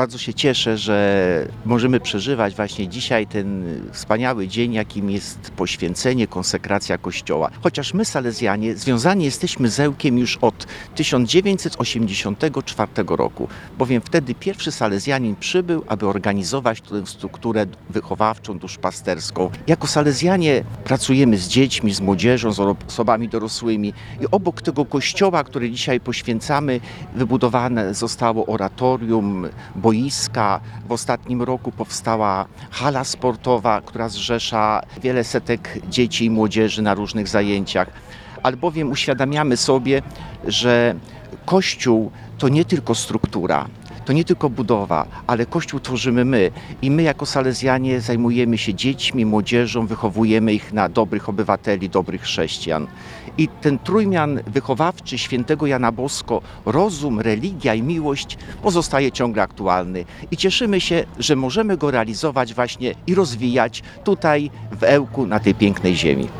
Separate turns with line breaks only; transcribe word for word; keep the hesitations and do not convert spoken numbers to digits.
Bardzo się cieszę, że możemy przeżywać właśnie dzisiaj ten wspaniały dzień, jakim jest poświęcenie, konsekracja Kościoła. Chociaż my, Salezjanie, związani jesteśmy z Ełkiem już od tysiąc dziewięćset osiemdziesiątego czwartego roku, bowiem wtedy pierwszy Salezjanin przybył, aby organizować tę strukturę wychowawczą, duszpasterską. Jako Salezjanie pracujemy z dziećmi, z młodzieżą, z osobami dorosłymi i obok tego kościoła, który dzisiaj poświęcamy, wybudowane zostało oratorium, boiska. W ostatnim roku powstała hala sportowa, która zrzesza wiele setek dzieci i młodzieży na różnych zajęciach. Albowiem uświadamiamy sobie, że Kościół to nie tylko struktura, to nie tylko budowa, ale Kościół tworzymy my i my jako Salezjanie zajmujemy się dziećmi, młodzieżą, wychowujemy ich na dobrych obywateli, dobrych chrześcijan. I ten trójmian wychowawczy świętego Jana Bosko, rozum, religia i miłość pozostaje ciągle aktualny i cieszymy się, że możemy go realizować właśnie i rozwijać tutaj w Ełku, na tej pięknej ziemi.